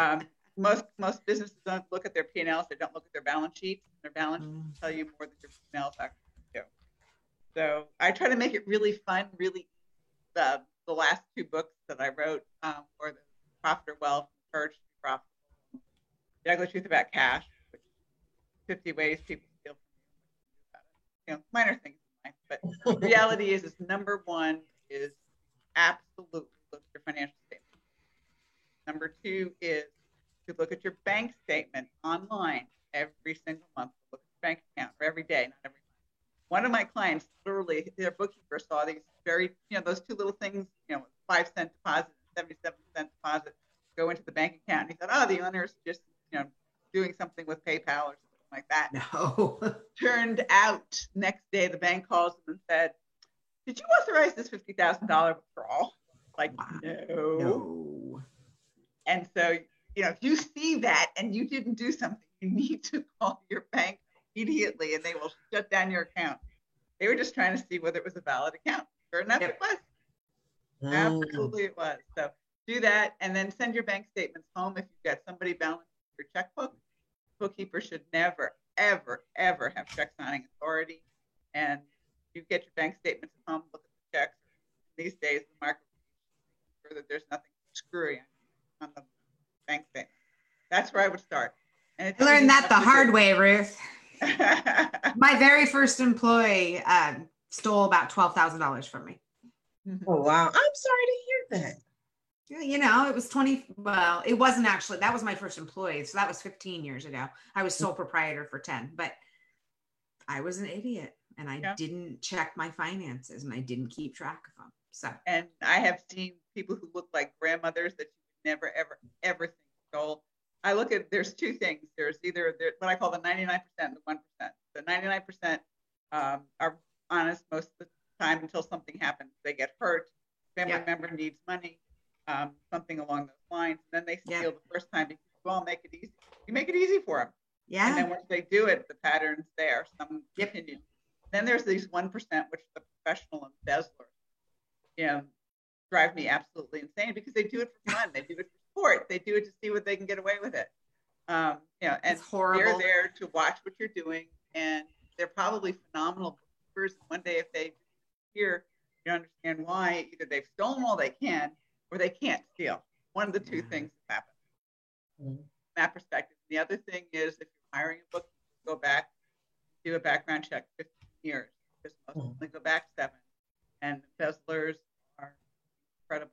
Most businesses don't look at their P&Ls. They don't look at their balance sheets. Their balance sheets tell you more than your P&Ls actually do. So I try to make it really fun, really the last two books that I wrote were the Profit or Wealth, Courage to Be Profitable, The Ugly Truth About Cash, which 50 ways people steal from you. Minor things in life, but the reality is number one is absolutely look at your financial statement. Number two is to look at your bank statement online every single month. Look at your bank account or every day, not every month. One of my clients, literally, their bookkeeper saw these very, those two little things, 5-cent deposit, 77-cent deposit, go into the bank account. And he thought, oh, the owner's just, doing something with PayPal or something like that. No. Turned out, next day, the bank calls him and said, did you authorize this $50,000 withdrawal? Like, wow. No. And so, if you see that and you didn't do something, you need to call your bank immediately and they will shut down your account. They were just trying to see whether it was a valid account. Sure enough, It was. Absolutely, it was. So do that and then send your bank statements home if you've got somebody balancing your checkbook. Bookkeeper should never, ever, ever have check signing authority. And you get your bank statements at home, look at the checks. These days, the market sure that there's nothing screwy on the bank statement. That's where I would start. And I learned that the hard way, Ruth. My very first employee stole about $12,000 from me. Oh, wow. I'm sorry to hear that. It was it wasn't actually, that was my first employee. So that was 15 years ago. I was sole proprietor for 10, but I was an idiot and I didn't check my finances and I didn't keep track of them. So, and I have seen people who look like grandmothers that you never, ever, ever think stole. I look at, there's two things. There's either what I call the 99% and the 1%. The 99% are honest most of the time until something happens. They get hurt, family member needs money, something along those lines. And then they steal the first time because you all make it easy. You make it easy for them. Yeah. And then once they do it, the pattern's there. Some continue. Then there's these 1%, which are the professional embezzlers. Drive me absolutely insane because they do it for fun. They do it for sport. They do it to see what they can get away with it. And it's horrible. They're there to watch what you're doing, and they're probably phenomenal bookkeepers. One day, if they hear, you understand why either they've stolen all they can or they can't steal. One of the two things happen. From that perspective. The other thing is if you're hiring a bookkeeper, go back, do a background check 15 years because most only go back 7, and embezzlers are incredibly.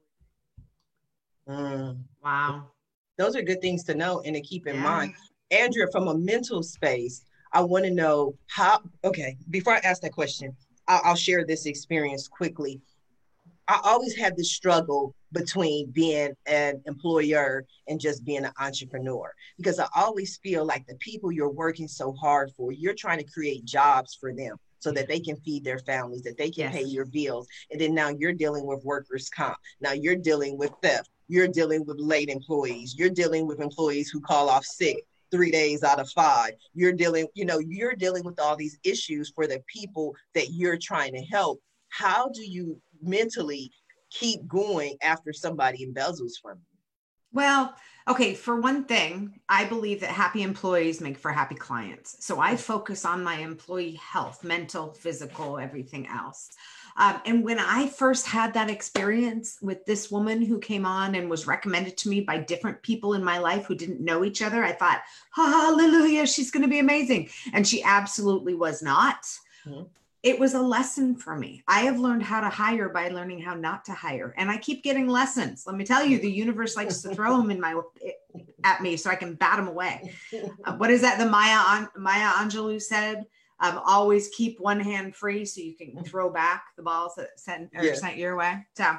Wow. Those are good things to know and to keep in mind. Andrea, from a mental space, I want to know before I ask that question, I'll share this experience quickly. I always had this struggle between being an employer and just being an entrepreneur, because I always feel like the people you're working so hard for, you're trying to create jobs for them so that they can feed their families, that they can pay your bills. And then now you're dealing with workers' comp. Now you're dealing with theft. You're dealing with late employees. You're dealing with employees who call off sick 3 days out of 5. You're dealing with all these issues for the people that you're trying to help. How do you mentally keep going after somebody embezzles from you? Well, okay, for one thing, I believe that happy employees make for happy clients. So I focus on my employee health, mental, physical, everything else. And when I first had that experience with this woman who came on and was recommended to me by different people in my life who didn't know each other, I thought, hallelujah, she's going to be amazing. And she absolutely was not. Mm-hmm. It was a lesson for me. I have learned how to hire by learning how not to hire. And I keep getting lessons. Let me tell you, the universe likes to throw them at me so I can bat them away. What is that? The Maya Angelou said, always keep one hand free so you can throw back the balls that sent your way. So,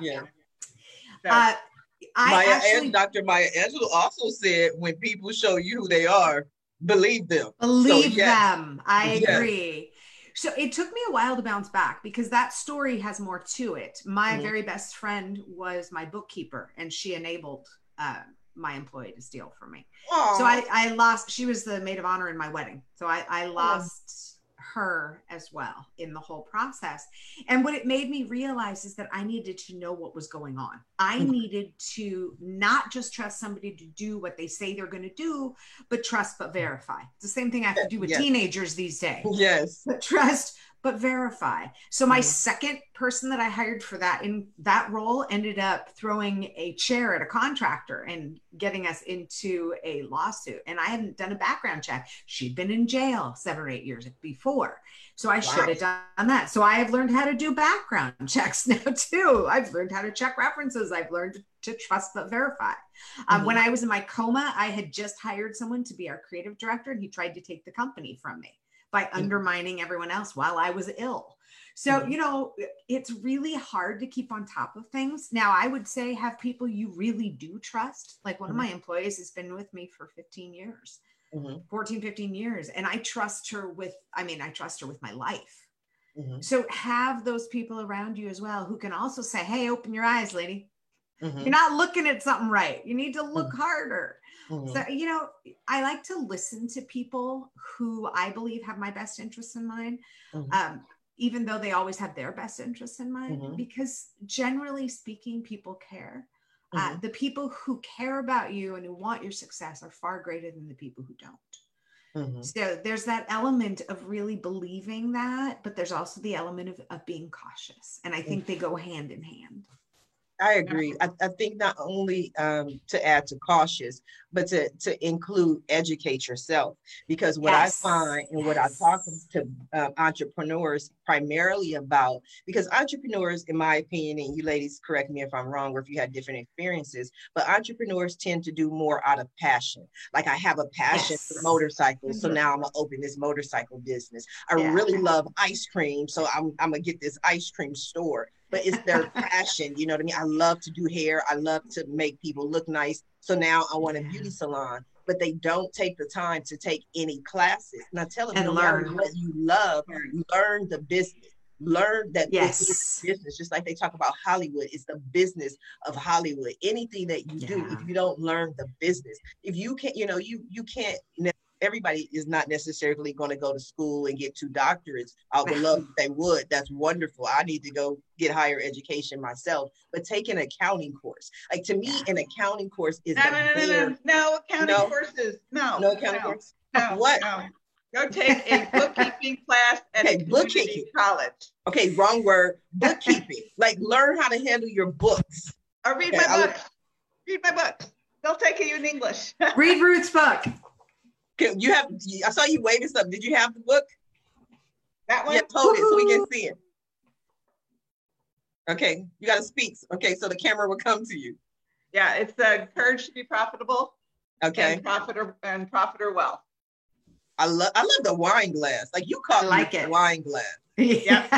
Dr. Maya Angelou also said, when people show you who they are, believe them. Believe them. I agree. So it took me a while to bounce back because that story has more to it. My very best friend was my bookkeeper, and she enabled my employee to steal from me. Aww. So I lost, she was the maid of honor in my wedding. So I lost her as well in the whole process. And what it made me realize is that I needed to know what was going on. I needed to not just trust somebody to do what they say they're going to do, but trust but verify. It's the same thing I have to do with teenagers these days. Yes. But trust but verify. So my second person that I hired for that in that role ended up throwing a chair at a contractor and getting us into a lawsuit. And I hadn't done a background check. She'd been in jail 7 or 8 years before. So I should have done that. So I have learned how to do background checks now too. I've learned how to check references. I've learned to trust but verify. When I was in my coma, I had just hired someone to be our creative director, and he tried to take the company from me by undermining everyone else while I was ill. So, you know, it's really hard to keep on top of things. Now, I would say have people you really do trust. Like one of my employees has been with me for 15 years, 14, 15 years. And I trust her with my life. So have those people around you as well who can also say, hey, open your eyes, lady. You're not looking at something right. You need to look harder. So, you know, I like to listen to people who I believe have my best interests in mind, even though they always have their best interests in mind, because generally speaking, people care. The people who care about you and who want your success are far greater than the people who don't. So there's that element of really believing that, but there's also the element of being cautious. And I think they go hand in hand. I agree. I think not only to add to cautious, but to include educate yourself. Because what I find and what I talk to entrepreneurs primarily about, because entrepreneurs, in my opinion, and you ladies correct me if I'm wrong or if you had different experiences, but entrepreneurs tend to do more out of passion. Like I have a passion for motorcycles, so now I'm gonna open this motorcycle business. I really love ice cream, so I'm gonna get this ice cream store. But it's their passion, you know what I mean? I love to do hair. I love to make people look nice. So now I want a beauty salon, but they don't take the time to take any classes. And I tell them, no matter what you love, learn the business. Learn that business, just like they talk about Hollywood, it's the business of Hollywood. Anything that you do, if you don't learn the business, if you can't, you know, you can't. Everybody is not necessarily going to go to school and get 2 doctorates. I would love if they would. That's wonderful. I need to go get higher education myself. But take an accounting course. Like to me, an accounting course is no accounting courses. No accounting course. No. What? No. Go take a bookkeeping class at a community college. Okay, wrong word. Bookkeeping. Like learn how to handle your books. Or read my books. Read my books. They'll take you in English. Read Ruth's book. I saw you waving something. Did you have the book? That one? Yeah, hold it so we can see it. Okay, you got to speak. Okay, so the camera will come to you. Yeah, it's the Courage to be Profitable. Okay. And Profit or Wealth. I love the wine glass. Like you call it wine glass. Yeah.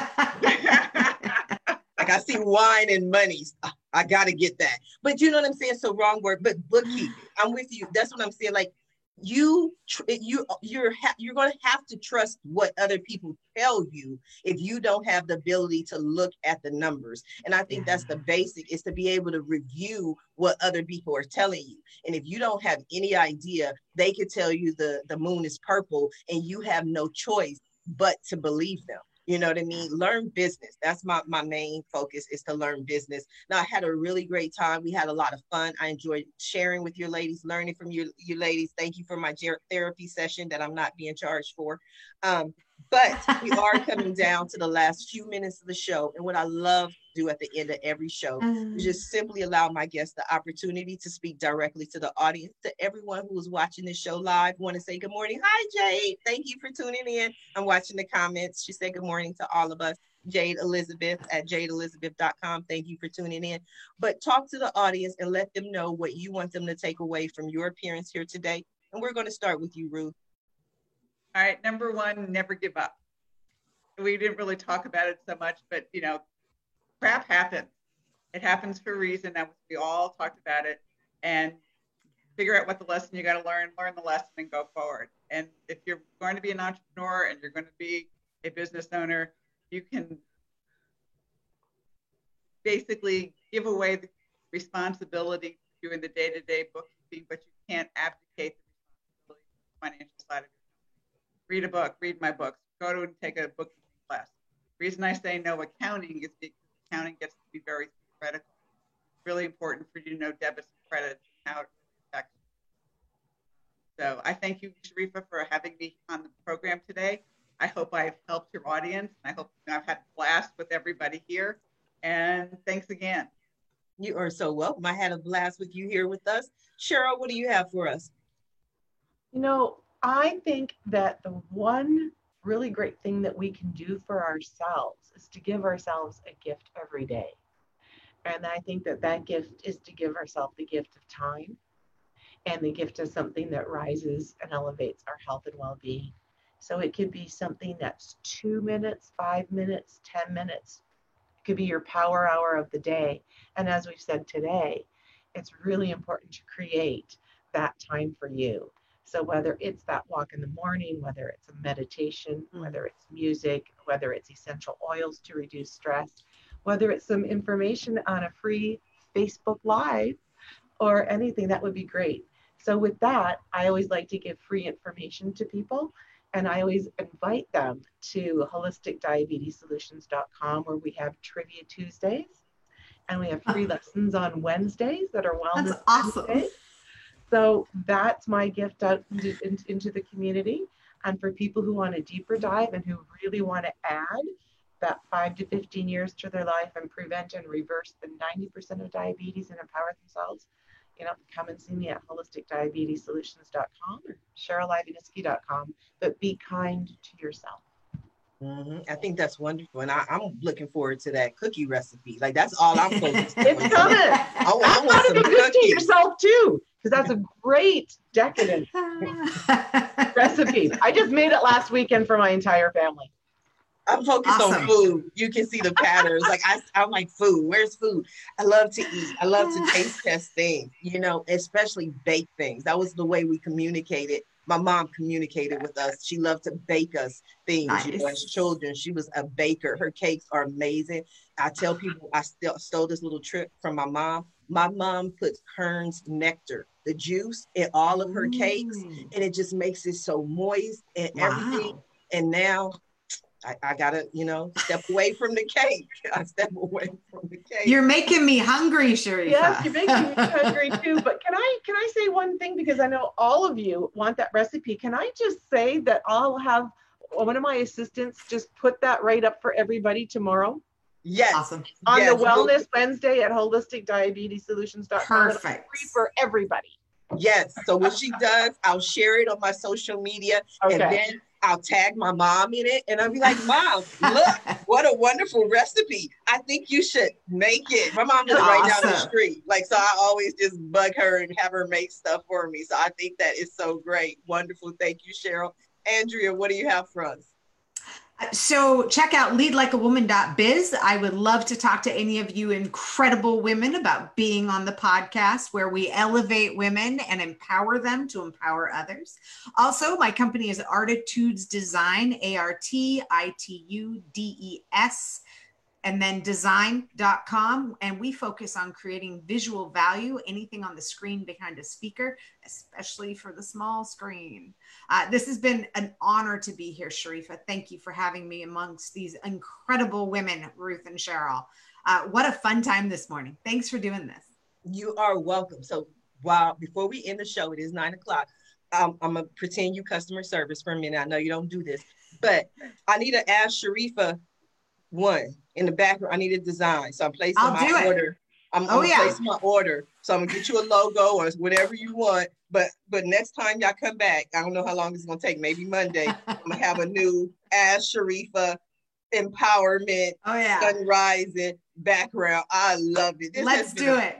Like I see wine and money. I got to get that. But you know what I'm saying? So wrong word, but bookkeeping. I'm with you. That's what I'm saying. Like you're going to have to trust what other people tell you if you don't have the ability to look at the numbers. And I think that's the basic, is to be able to review what other people are telling you. And if you don't have any idea, they could tell you the moon is purple and you have no choice but to believe them. You know what I mean? Learn business. That's my main focus, is to learn business. Now, I had a really great time. We had a lot of fun. I enjoyed sharing with your ladies, learning from you ladies. Thank you for my therapy session that I'm not being charged for. But we are coming down to the last few minutes of the show. And what I love to do at the end of every show is just simply allow my guests the opportunity to speak directly to the audience. To everyone who is watching this show live, want to say good morning. Hi, Jade. Thank you for tuning in. I'm watching the comments. She said good morning to all of us. Jade Elizabeth at jadeelizabeth.com. Thank you for tuning in. But talk to the audience and let them know what you want them to take away from your appearance here today. And we're going to start with you, Ruth. All right, number one, never give up. We didn't really talk about it so much, but you know, crap happens. It happens for a reason. And we all talked about it, and figure out what the lesson you got to learn the lesson and go forward. And if you're going to be an entrepreneur and you're going to be a business owner, you can basically give away the responsibility for doing the day-to-day bookkeeping, but you can't abdicate the responsibility for the financial side of it. Read a book, read my books, go to and take a bookkeeping class. The reason I say no accounting is because accounting gets to be very theoretical. It's really important for you to know debits and credits and how it affects you. So I thank you, Sharifa, for having me on the program today. I hope I've helped your audience. I hope I've had a blast with everybody here. And thanks again. You are so welcome. I had a blast with you here with us. Cheryl, what do you have for us? You know, I think that the one really great thing that we can do for ourselves is to give ourselves a gift every day. And I think that that gift is to give ourselves the gift of time and the gift of something that rises and elevates our health and well-being. So it could be something that's 2 minutes, 5 minutes, 10 minutes. It could be your power hour of the day. And as we've said today, it's really important to create that time for you. So whether it's that walk in the morning, whether it's a meditation, whether it's music, whether it's essential oils to reduce stress, whether it's some information on a free Facebook Live or anything, that would be great. So with that, I always like to give free information to people. And I always invite them to holisticdiabetessolutions.com, where we have Trivia Tuesdays and we have free lessons on Wednesdays that are Wellness That's awesome. Wednesdays. So that's my gift out into the community. And for people who want a deeper dive and who really want to add that 5 to 15 years to their life and prevent and reverse the 90% of diabetes and empower themselves, you know, come and see me at holisticdiabetessolutions.com or CherylIvanisky.com. But be kind to yourself. I think that's wonderful, and I'm looking forward to that cookie recipe. Like, that's all I'm focused on. It's coming. I want some be good to cookies. yourself too, because that's a great decadent recipe. I just made it last weekend for my entire family. I'm focused on food. You can see the patterns. Like I'm like, food. Where's food? I love to eat. I love to taste test things, you know, especially baked things. That was the way we communicated. My mom communicated with us. She loved to bake us things. Nice. You know, as children, she was a baker. Her cakes are amazing. I tell people I still stole this little trick from my mom. My mom puts Kern's nectar, the juice, in all of her cakes, and it just makes it so moist and everything. And now I gotta, you know, step away from the cake. I step away from the cake. You're making me hungry, Sharifa. Yes, you're making me hungry too. But can I say one thing, because I know all of you want that recipe? Can I just say that I'll have one of my assistants just put that right up for everybody tomorrow? Yes. Awesome. On the Wellness Wednesday at holisticdiabetessolutions.com. Perfect. Free for everybody. Yes. So what she does, I'll share it on my social media, and then I'll tag my mom in it, and I'll be like, Mom, look, what a wonderful recipe. I think you should make it. My mom lives right down the street. Like, so I always just bug her and have her make stuff for me. So I think that is so great. Wonderful. Thank you, Cheryl. Andrea, what do you have for us? So check out leadlikeawoman.biz. I would love to talk to any of you incredible women about being on the podcast, where we elevate women and empower them to empower others. Also, my company is Artitudes Design, ARTITUDES, and then design.com. And we focus on creating visual value, anything on the screen behind a speaker, especially for the small screen. This has been an honor to be here, Sharifa. Thank you for having me amongst these incredible women, Ruth and Cheryl. What a fun time this morning. Thanks for doing this. You are welcome. So before we end the show, it is 9 o'clock. I'm going to pretend you customer service for a minute. I know you don't do this. But I need to ask Sharifa one in the background. I need a design. So I'm placing my order. I'm gonna place my order. So I'm gonna get you a logo or whatever you want. But next time y'all come back, I don't know how long it's gonna take, maybe Monday. I'm gonna have a new Ask Sharifa empowerment, sun rising background. I love it. Let's do it.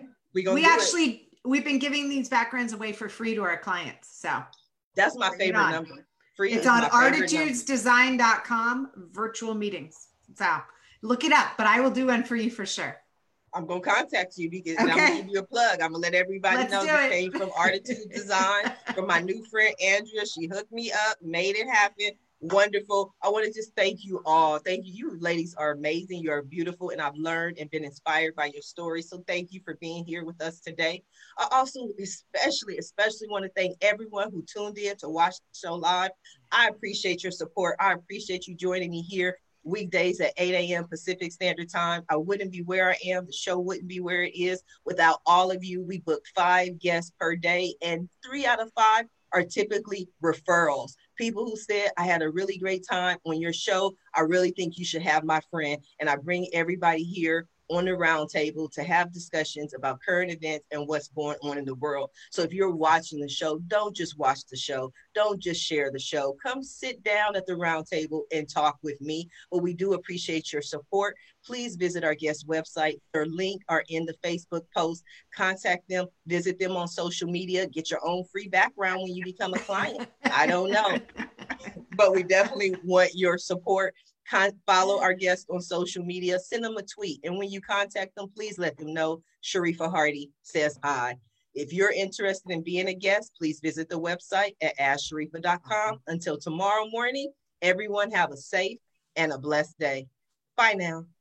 We've been giving these backgrounds away for free to our clients. So that's my favorite number. Free. It's on artitudesdesign.com, virtual meetings. So look it up, but I will do one for you for sure. I'm going to contact you because I'm going to give you a plug. I'm going to let everybody know you came from Artitude Design, from my new friend, Andrea. She hooked me up, made it happen. Wonderful. I want to just thank you all. Thank you. You ladies are amazing. You're beautiful. And I've learned and been inspired by your story. So thank you for being here with us today. I also especially want to thank everyone who tuned in to watch the show live. I appreciate your support. I appreciate you joining me here weekdays at 8 a.m. Pacific Standard Time. I wouldn't be where I am. The show wouldn't be where it is without all of you. We book 5 guests per day, and 3 out of 5 are typically referrals. People who said, I had a really great time on your show. I really think you should have my friend. And I bring everybody here on the round table to have discussions about current events and what's going on in the world. So if you're watching the show, don't just watch the show. Don't just share the show. Come sit down at the round table and talk with me. But we do appreciate your support. Please visit our guest website. Their link are in the Facebook post. Contact them, visit them on social media, get your own free background when you become a client. I don't know, but we definitely want your support. Follow our guests on social media, send them a tweet. And when you contact them, please let them know Sharifa Hardy says hi. If you're interested in being a guest, please visit the website at asksharifa.com. Until tomorrow morning, everyone have a safe and a blessed day. Bye now.